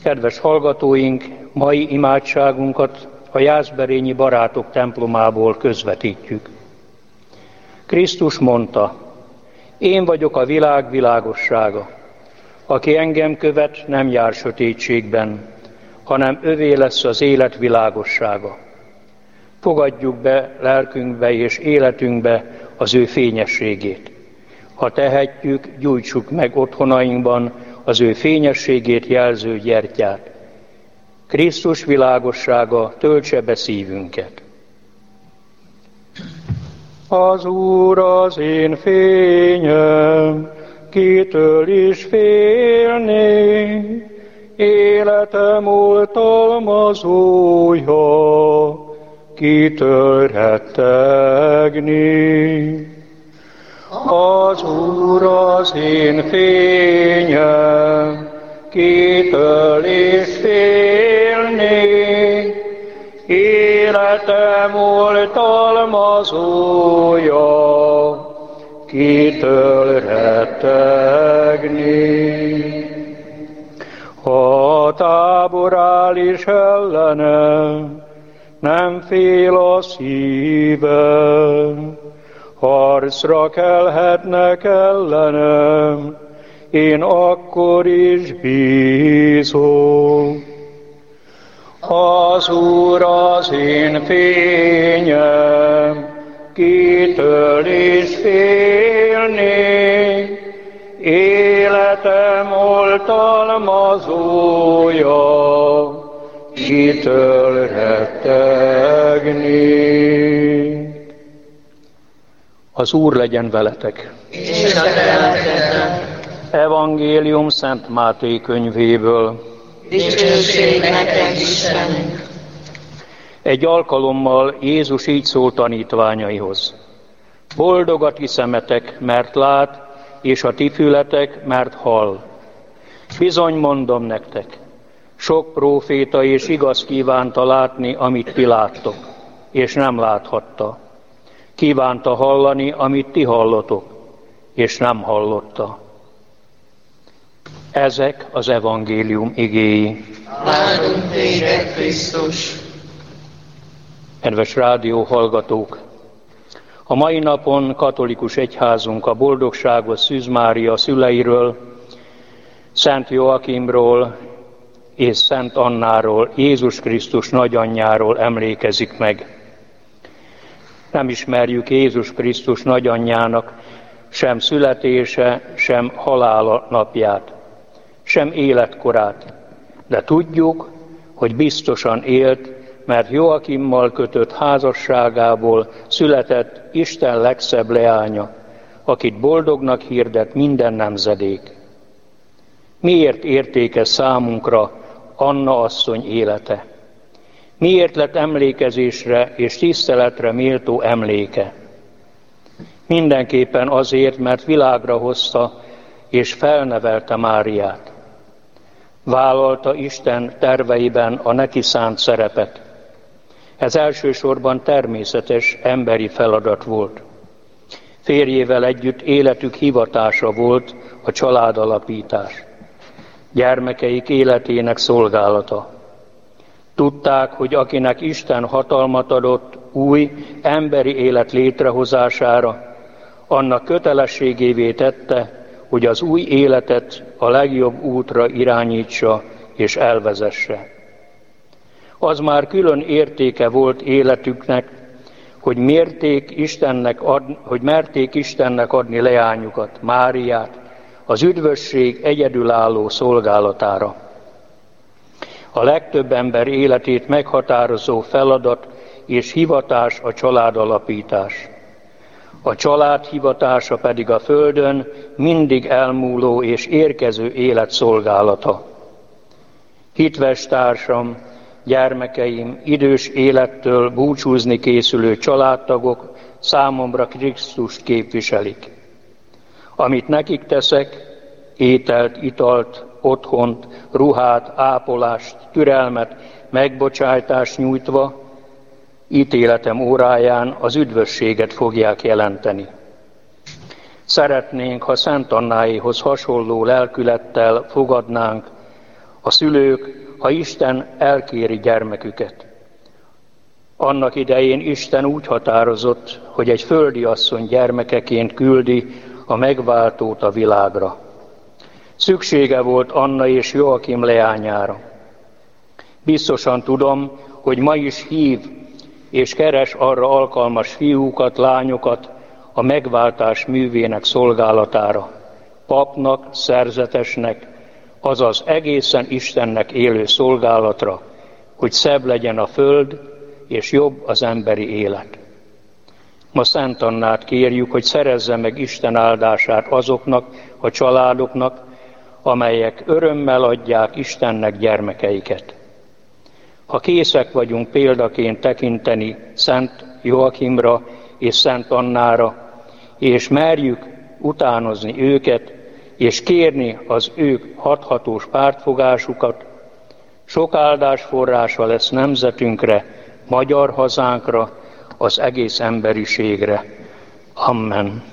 Kedves hallgatóink, mai imádságunkat a Jászberényi Barátok templomából közvetítjük. Krisztus mondta: én vagyok a világ világossága. Aki engem követ, nem jár sötétségben, hanem övé lesz az élet világossága. Fogadjuk be lelkünkbe és életünkbe az ő fényességét. Ha tehetjük, gyújtsuk meg otthonainkban az ő fényességét jelző gyertyát. Krisztus világossága töltse be szívünket. Az Úr az én fényem, kitől is félnék, életem oltalmazója, kitől rettegni. Az Úr az én fényem, kitől is félnék, életem oltalmazója, kitől rettegni. Ha tábor áll is ellenem, nem fél a szívem, harcra kelhetnek ellenem, én akkor is bízom. Az Úr az én fényem, kitől is félnék, életem oltalmazója, kitől rettegni. Az Úr legyen veletek. És a te lelkeddel. Evangélium Szent Máté könyvéből. Dicsőség neked, Istenünk! Egy alkalommal Jézus így szólt tanítványaihoz: boldog a ti szemetek, mert lát, és a ti fületek, mert hall. Bizony mondom nektek, sok próféta és igaz kívánta látni, amit ti láttok, és nem láthatta. Kívánta hallani, amit ti hallotok, és nem hallotta. Ezek az evangélium igéi. Áldunk téged, Krisztus! Kedves rádió hallgatók! A mai napon katolikus egyházunk a boldogságos Szűz Mária szüleiről, Szent Joakimról és Szent Annáról, Jézus Krisztus nagyanyjáról emlékezik meg. Nem ismerjük Jézus Krisztus nagyanyjának sem születése, sem halála napját, sem életkorát, de tudjuk, hogy biztosan élt, mert Joakimmal kötött házasságából született Isten legszebb leánya, akit boldognak hirdet minden nemzedék. Miért értékes számunkra Anna asszony élete? Miért lett emlékezésre és tiszteletre méltó emléke? Mindenképpen azért, mert világra hozta és felnevelte Máriát. Vállalta Isten terveiben a neki szánt szerepet. Ez elsősorban természetes emberi feladat volt. Férjével együtt életük hivatása volt a családalapítás, gyermekeik életének szolgálata. Tudták, hogy akinek Isten hatalmat adott új emberi élet létrehozására, annak kötelességévé tette, hogy az új életet a legjobb útra irányítsa és elvezesse. Az már külön értéke volt életüknek, hogy merték Istennek adni leányukat, Máriát, az üdvösség egyedülálló szolgálatára. A legtöbb ember életét meghatározó feladat és hivatás a családalapítás. A család hivatása pedig a földön mindig elmúló és érkező élet szolgálata. Hitves társam, gyermekeim, idős élettől búcsúzni készülő családtagok számomra Krisztust képviselik. Amit nekik teszek, ételt, italt, otthont, ruhát, ápolást, türelmet, megbocsájtást nyújtva, ítéletem óráján az üdvösséget fogják jelenteni. Szeretnénk, ha Szent Annáéhoz hasonló lelkülettel fogadnánk A szülők, ha Isten elkéri gyermeküket. Annak idején Isten úgy határozott, hogy egy földi asszony gyermekeként küldi a megváltót a világra. Szüksége volt Anna és Joakim leányára. Biztosan tudom, hogy ma is hív és keres arra alkalmas fiúkat, lányokat a megváltás művének szolgálatára, papnak, szerzetesnek, azaz egészen Istennek élő szolgálatra, hogy szebb legyen a föld, és jobb az emberi élet. Ma Szent Annát kérjük, hogy szerezze meg Isten áldását azoknak a családoknak, amelyek örömmel adják Istennek gyermekeiket. Ha készek vagyunk példaként tekinteni Szent Joakimra és Szent Annára, és merjük utánozni őket, és kérni az ők hathatós pártfogásukat, sok áldás forrása lesz nemzetünkre, magyar hazánkra, az egész emberiségre. Amen.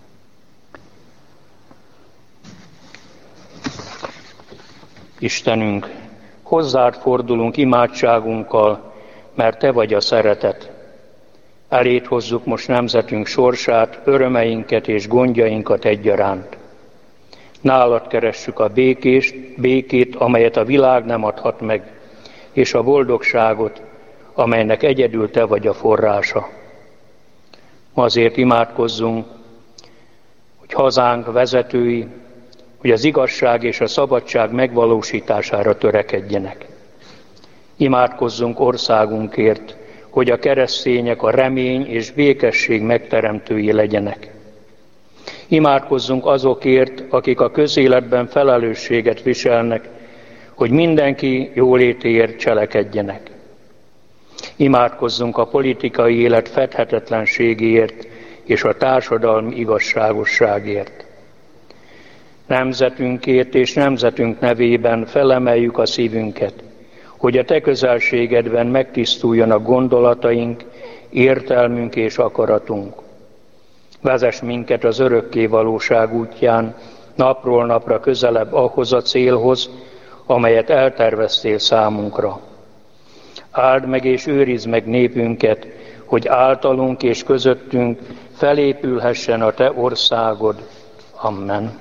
Istenünk, hozzád fordulunk imádságunkkal, mert Te vagy a szeretet. Eléd hozzuk most nemzetünk sorsát, örömeinket és gondjainkat egyaránt. Nálad keressük a békét, amelyet a világ nem adhat meg, és a boldogságot, amelynek egyedül Te vagy a forrása. Azért imádkozzunk, hogy hazánk vezetői, hogy az igazság és a szabadság megvalósítására törekedjenek. Imádkozzunk országunkért, hogy a keresztények a remény és békesség megteremtői legyenek. Imádkozzunk azokért, akik a közéletben felelősséget viselnek, hogy mindenki jólétéért cselekedjenek. Imádkozzunk a politikai élet fedhetetlenségéért és a társadalmi igazságosságért. Nemzetünkért és nemzetünk nevében felemeljük a szívünket, hogy a Te közelségedben megtisztuljanak gondolataink, értelmünk és akaratunk. Vezess minket az örökké valóság útján, napról napra közelebb ahhoz a célhoz, amelyet elterveztél számunkra. Áld meg és őrizd meg népünket, hogy általunk és közöttünk felépülhessen a Te országod. Amen.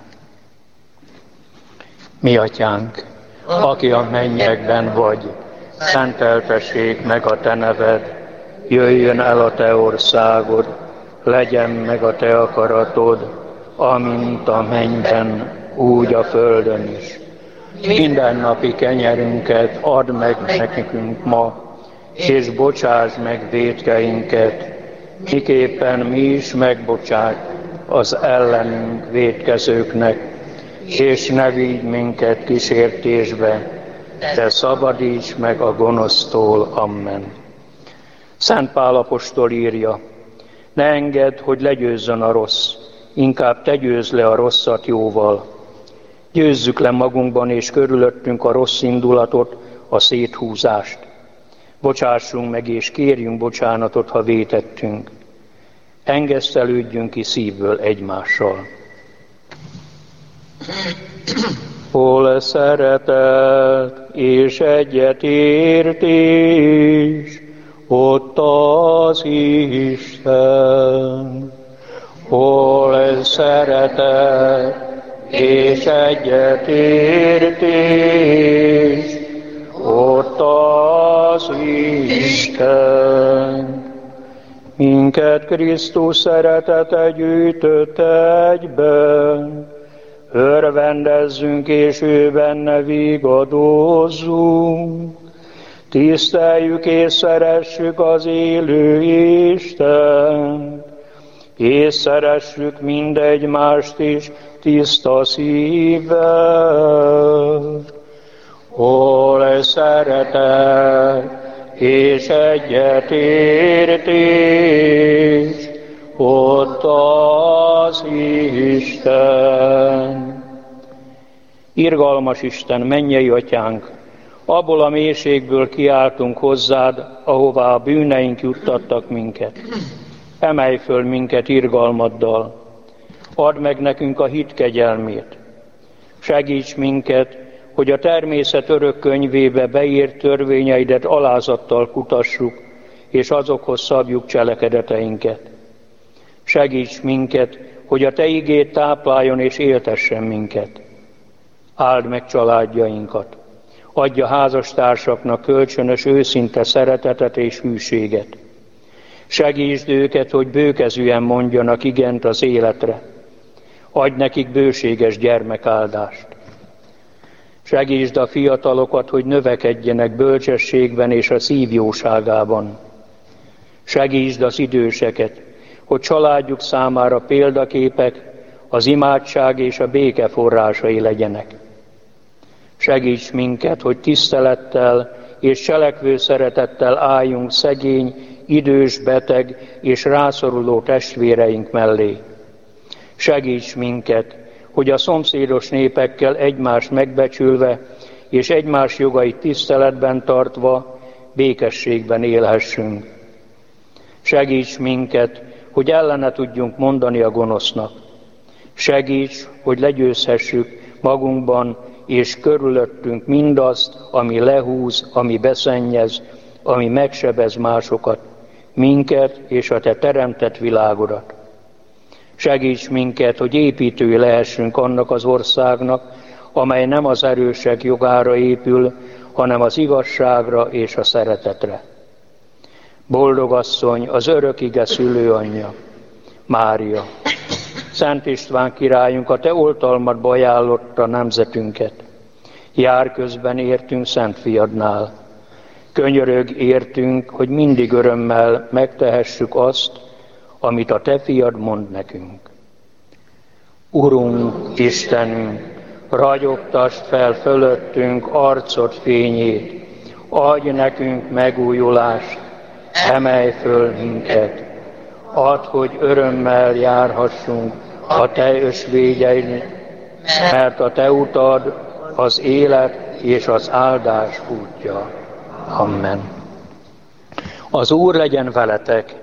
Mi Atyánk, aki a mennyekben vagy, szenteltessék meg a Te neved, jöjjön el a Te országod, legyen meg a Te akaratod, amint a mennyben, úgy a földön is. Mindennapi kenyerünket add meg nekünk ma, és bocsáss meg vétkeinket, miképpen mi is megbocsát az ellenünk vétkezőknek, és ne vigy minket kísértésbe, de szabadíts meg a gonosztól. Amen. Szent Pál apostol írja, ne engedd, hogy legyőzzön a rossz, inkább te győzd le a rosszat jóval. Győzzük le magunkban és körülöttünk a rossz indulatot, a széthúzást. Bocsássunk meg és kérjünk bocsánatot, ha vétettünk. Engesztelődjünk ki szívből egymással. Hol szeretet és egyetértés, ott az Isten. Hol szeretet és egyetértés, ott az Isten. Minket Krisztus szeretete gyűjtött egyben, örvendezzünk és ő benne vigadozzunk. Tiszteljük és szeressük az élő Istent, és szeressük mindegymást is tiszta szívvel. Hol szeretet és egyetértés, ott az Isten. Irgalmas Isten, mennyei Atyánk, abból a mélységből kiáltunk hozzád, ahová a bűneink juttattak minket. Emelj föl minket irgalmaddal, add meg nekünk a hit kegyelmét. Segíts minket, hogy a természet örök könyvébe beírt törvényeidet alázattal kutassuk, és azokhoz szabjuk cselekedeteinket. Segíts minket, hogy a Te igéd tápláljon és éltessen minket. Áld meg családjainkat. Adj a házastársaknak kölcsönös őszinte szeretetet és hűséget. Segítsd őket, hogy bőkezűen mondjanak igent az életre. Adj nekik bőséges gyermekáldást. Segítsd a fiatalokat, hogy növekedjenek bölcsességben és a szív jóságában. Segítsd az időseket, hogy családjuk számára példaképek, az imádság és a béke forrásai legyenek. Segíts minket, hogy tisztelettel és cselekvő szeretettel álljunk szegény, idős, beteg és rászoruló testvéreink mellé. Segíts minket, hogy a szomszédos népekkel egymást megbecsülve és egymás jogait tiszteletben tartva békességben élhessünk. Segíts minket, hogy ellene tudjunk mondani a gonosznak. Segíts, hogy legyőzhessük magunkban és körülöttünk mindazt, ami lehúz, ami beszennyez, ami megsebez másokat, minket és a Te teremtett világodat. Segíts minket, hogy építői lehessünk annak az országnak, amely nem az erősek jogára épül, hanem az igazságra és a szeretetre. Boldog asszony, az örök ige szülőanyja, Mária, Szent István királyunk, a Te oltalmadba ajánlotta nemzetünket. Jár közben értünk Szent Fiadnál. Könyörög értünk, hogy mindig örömmel megtehessük azt, amit a Te Fiad mond nekünk. Urunk, Istenünk, ragyogtasd fel fölöttünk arcod fényét, adj nekünk megújulást, emelj föl minket, add, hogy örömmel járhassunk a Te ösvényeidn, mert a Te utad az élet és az áldás útja. Amen. Az Úr legyen veletek,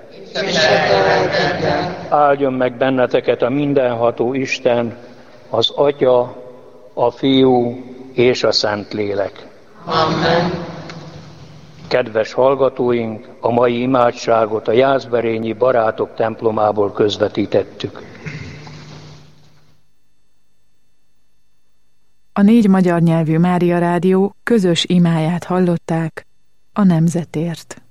áldjon meg benneteket a mindenható Isten, az Atya, a Fiú és a Szentlélek. Amen. Kedves hallgatóink, a mai imádságot a Jászberényi Barátok templomából közvetítettük. A 4 magyar nyelvű Mária Rádió közös imáját hallották a nemzetért.